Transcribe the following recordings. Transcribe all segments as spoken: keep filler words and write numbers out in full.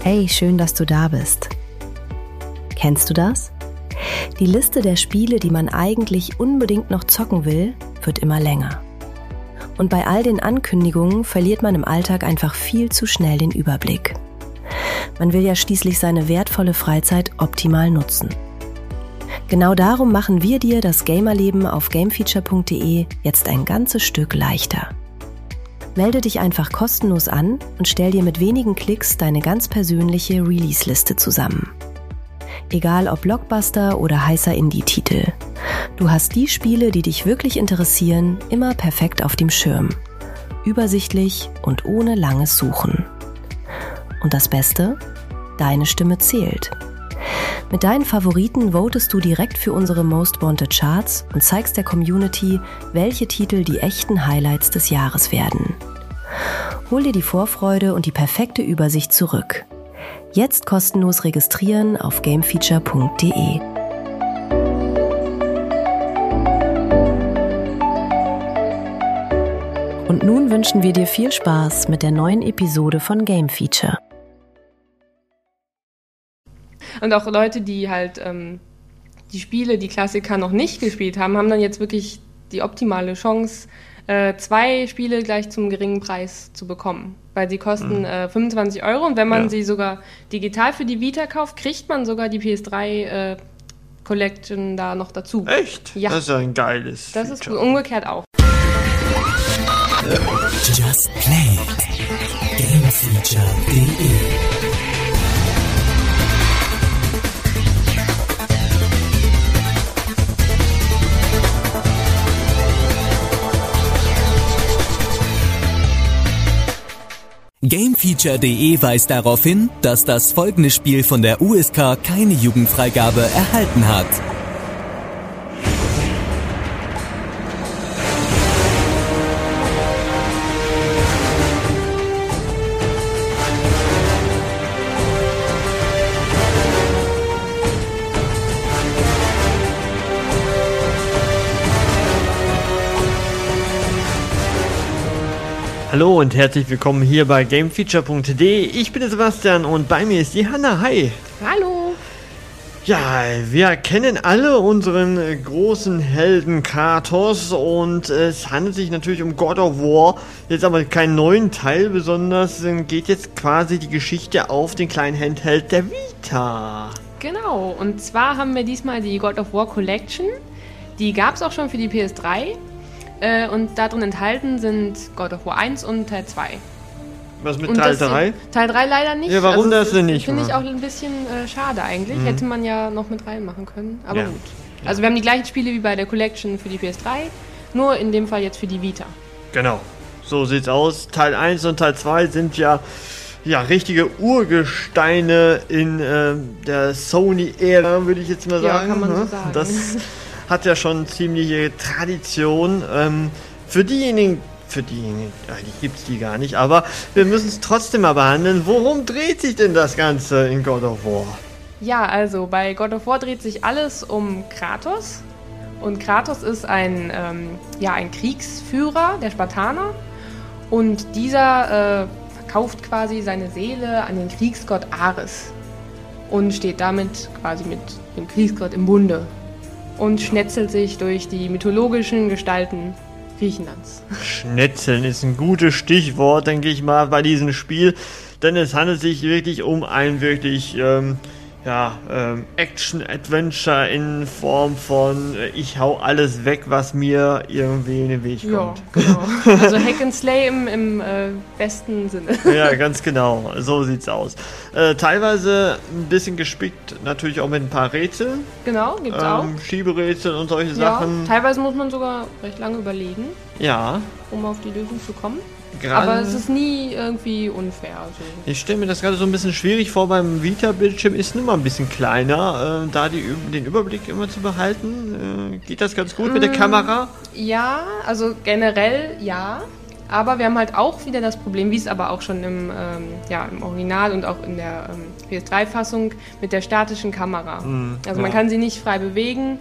Hey, schön, dass du da bist. Kennst du das? Die Liste der Spiele, die man eigentlich unbedingt noch zocken will, wird immer länger. Und bei all den Ankündigungen verliert man im Alltag einfach viel zu schnell den Überblick. Man will ja schließlich seine wertvolle Freizeit optimal nutzen. Genau darum machen wir dir das Gamerleben auf gamefeature punkt de jetzt ein ganzes Stück leichter. Melde dich einfach kostenlos an und stell dir mit wenigen Klicks deine ganz persönliche Release-Liste zusammen. Egal ob Blockbuster oder heißer Indie-Titel. Du hast die Spiele, die dich wirklich interessieren, immer perfekt auf dem Schirm. Übersichtlich und ohne langes Suchen. Und das Beste? Deine Stimme zählt. Mit deinen Favoriten votest du direkt für unsere Most Wanted Charts und zeigst der Community, welche Titel die echten Highlights des Jahres werden. Hol dir die Vorfreude und die perfekte Übersicht zurück. Jetzt kostenlos registrieren auf gamefeature punkt de. Und nun wünschen wir dir viel Spaß mit der neuen Episode von Game Feature. Und auch Leute, die halt ähm, die Spiele, die Klassiker noch nicht gespielt haben, haben dann jetzt wirklich die optimale Chance, äh, zwei Spiele gleich zum geringen Preis zu bekommen. Weil sie kosten mhm. äh, fünfundzwanzig Euro und wenn man ja. sie sogar digital für die Vita kauft, kriegt man sogar die P S drei äh, Collection da noch dazu. Echt? Ja. Das ist ja ein geiles Das Feature. ist umgekehrt auch. Just Play. gamefeature punkt de gamefeature punkt de weist darauf hin, dass das folgende Spiel von der U S K keine Jugendfreigabe erhalten hat. Hallo und herzlich willkommen hier bei gamefeature punkt de. Ich bin der Sebastian und bei mir ist die Hanna. Hi. Hallo. Ja, wir kennen alle unseren äh, großen Helden Kratos und äh, es handelt sich natürlich um God of War. Jetzt aber keinen neuen Teil, besonders äh, geht jetzt quasi die Geschichte auf den kleinen Handheld der Vita. Genau, und zwar haben wir diesmal die God of War Collection. Die gab es auch schon für die P S drei. Äh, und darin enthalten sind God of War eins und Teil zwei. Was mit und Teil drei? Teil drei leider nicht. Ja, warum also das denn nicht? Finde ich auch ein bisschen äh, schade eigentlich. Mhm. Hätte man ja noch mit reinmachen können. Aber ja. gut. Also wir haben die gleichen Spiele wie bei der Collection für die P S drei, nur in dem Fall jetzt für die Vita. Genau. So sieht's aus. Teil eins und Teil zwei sind ja, ja richtige Urgesteine in äh, der Sony-Ära, würde ich jetzt mal sagen. Ja, kann man so sagen. Das hat ja schon ziemliche Tradition. Ähm, für diejenigen, für diejenigen, eigentlich gibt es die gar nicht, aber wir müssen es trotzdem mal behandeln. Worum dreht sich denn das Ganze in God of War? Ja, also bei God of War dreht sich alles um Kratos. Und Kratos ist ein, ähm, ja, ein Kriegsführer der Spartaner. Und dieser äh, verkauft quasi seine Seele an den Kriegsgott Ares. Und steht damit quasi mit dem Kriegsgott im Bunde. Und schnetzelt sich durch die mythologischen Gestalten Griechenlands. Schnetzeln ist ein gutes Stichwort, denke ich mal, bei diesem Spiel. Denn es handelt sich wirklich um ein wirklich ähm, ja, ähm, Action-Adventure in Form von äh, ich hau alles weg, was mir irgendwie in den Weg kommt. Ja, genau. Also Hack and Slay im, im äh, besten Sinne. Ja, ganz genau. So sieht's aus. Äh, teilweise ein bisschen gespickt, natürlich auch mit ein paar Rätseln. Genau, gibt's ähm, auch. Schieberätsel und solche Ja, Sachen. teilweise muss man sogar recht lange überlegen, Ja. um auf die Lösung zu kommen. Gerade Aber es ist nie irgendwie unfair. Also. Ich stelle mir das gerade so ein bisschen schwierig vor, beim Vita-Bildschirm ist nun mal ein bisschen kleiner, äh, da die, den Überblick immer zu behalten. Äh, geht das ganz gut mm, mit der Kamera? Ja, also generell ja. Aber wir haben halt auch wieder das Problem, wie es aber auch schon im, ähm, ja, im Original und auch in der ähm, P S drei Fassung mit der statischen Kamera. Mm, also man ja. kann sie nicht frei bewegen.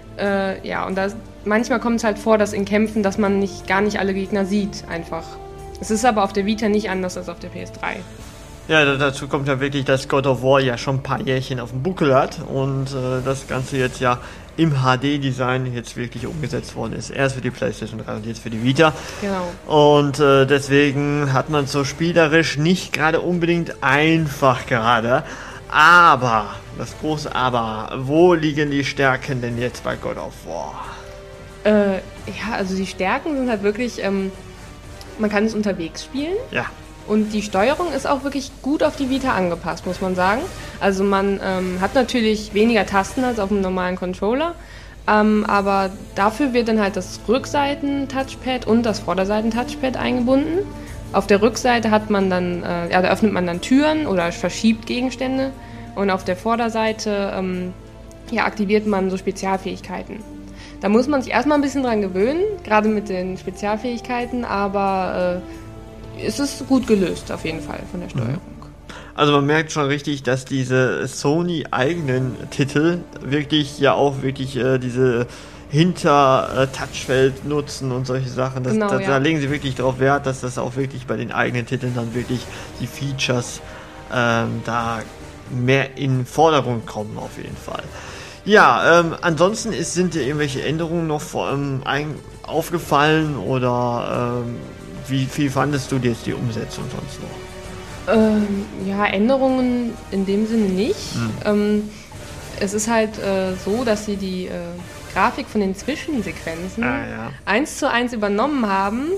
Äh, ja, und das, manchmal kommt es halt vor, dass in Kämpfen, dass man nicht, gar nicht alle Gegner sieht, einfach. Es ist aber auf der Vita nicht anders als auf der P S drei. Ja, dazu kommt ja wirklich, dass God of War ja schon ein paar Jährchen auf dem Buckel hat und äh, das Ganze jetzt ja im H D-Design jetzt wirklich umgesetzt worden ist. Erst für die PlayStation drei und jetzt für die Vita. Genau. Und äh, deswegen hat man so spielerisch nicht gerade unbedingt einfach gerade. Aber, das große Aber, wo liegen die Stärken denn jetzt bei God of War? Äh, ja, also die Stärken sind halt wirklich, ähm, man kann es unterwegs spielen. Ja. Und die Steuerung ist auch wirklich gut auf die Vita angepasst, muss man sagen. Also man ähm, hat natürlich weniger Tasten als auf einem normalen Controller, ähm, aber dafür wird dann halt das Rückseiten-Touchpad und das Vorderseiten-Touchpad eingebunden. Auf der Rückseite hat man dann, äh, ja, da öffnet man dann Türen oder verschiebt Gegenstände und auf der Vorderseite ähm, ja, aktiviert man so Spezialfähigkeiten. Da muss man sich erstmal ein bisschen dran gewöhnen, gerade mit den Spezialfähigkeiten, aber äh, es ist gut gelöst auf jeden Fall von der Steuerung. Also man merkt schon richtig, dass diese Sony-eigenen Titel wirklich ja auch wirklich äh, diese Hinter-Touchfeld nutzen und solche Sachen. Das, Genau, das, ja. Da legen sie wirklich darauf Wert, dass das auch wirklich bei den eigenen Titeln dann wirklich die Features ähm, da mehr in den Vordergrund kommen auf jeden Fall. Ja, ähm, ansonsten ist, sind dir irgendwelche Änderungen noch vor, ähm, ein, aufgefallen oder ähm, wie viel fandest du jetzt die Umsetzung sonst noch? Ähm, ja, Änderungen in dem Sinne nicht. Hm. Ähm, es ist halt äh, so, dass sie die äh, Grafik von den Zwischensequenzen Ah, ja. eins zu eins übernommen haben,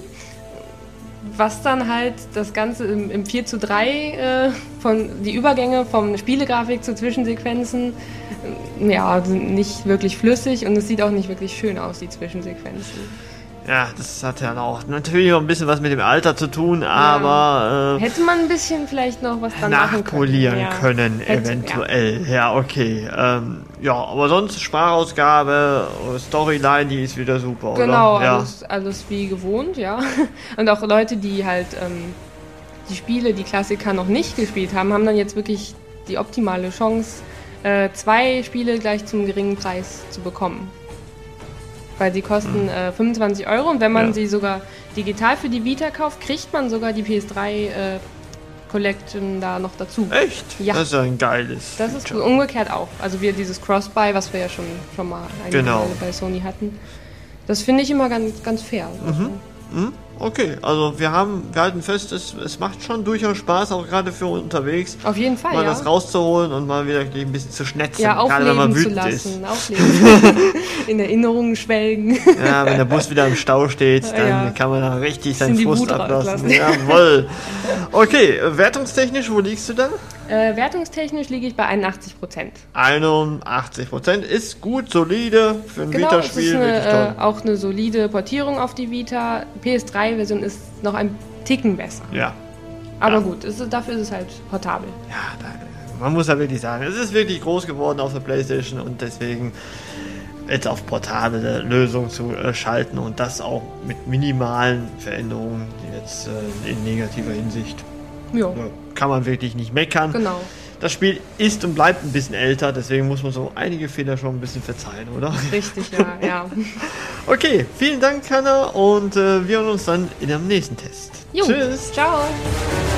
was dann halt das Ganze im, im vier zu drei, äh, von, die Übergänge von Spielegrafik zu Zwischensequenzen, äh, ja, sind nicht wirklich flüssig und es sieht auch nicht wirklich schön aus, die Zwischensequenzen. Ja, das hat ja auch natürlich noch ein bisschen was mit dem Alter zu tun, aber äh, hätte man ein bisschen vielleicht noch was dran machen können. nachpolieren Ja. können, Hätte, eventuell. Ja, ja okay. Ähm, ja, aber sonst Sprachausgabe, Storyline, die ist wieder super, Genau, oder? Ja. alles, alles wie gewohnt, ja. Und auch Leute, die halt ähm, die Spiele, die Klassiker noch nicht gespielt haben, haben dann jetzt wirklich die optimale Chance, äh, zwei Spiele gleich zum geringen Preis zu bekommen. Weil sie kosten äh, fünfundzwanzig Euro und wenn man Ja. sie sogar digital für die Vita kauft, kriegt man sogar die P S drei äh, Collection da noch dazu. Echt? Ja. Das ist ja ein geiles Das ist Feature. umgekehrt auch. Also wir dieses Cross-Buy, was wir ja schon, schon mal einige Genau. Male bei Sony hatten. Das finde ich immer ganz, ganz fair. Also. Hm? Okay, also wir haben, wir halten fest, es, es macht schon durchaus Spaß, auch gerade für unterwegs, Auf jeden Fall, mal ja. das rauszuholen und mal wieder ein bisschen zu schnetzen, Ja, gerade wenn man aufleben zu wütend ist. lassen, aufleben. In Erinnerungen schwelgen. Ja, wenn der Bus wieder im Stau steht, dann Ja. kann man da richtig seinen die Frust Wut ablassen. rauslassen. Jawohl. Okay, wertungstechnisch, wo liegst du da? Äh, wertungstechnisch liege ich bei einundachtzig Prozent. einundachtzig Prozent ist gut, solide, für ein Genau, es ist Vita-Spiel wirklich eine, toll. äh, auch eine solide Portierung auf die Vita. P S drei Version ist noch ein Ticken besser. Ja, Aber Ja. gut, es ist, dafür ist es halt portabel. ja da, man muss ja wirklich sagen, es ist wirklich groß geworden auf der PlayStation und deswegen jetzt auf portable Lösungen zu äh, schalten und das auch mit minimalen Veränderungen jetzt äh, in negativer Hinsicht. Ja, Ja, kann man wirklich nicht meckern. genau. Das Spiel ist und bleibt ein bisschen älter, deswegen muss man so einige Fehler schon ein bisschen verzeihen, oder? Richtig, ja, ja. Okay, vielen Dank, Hanna, und äh, wir hören uns dann in einem nächsten Test. Jo, Tschüss! ciao.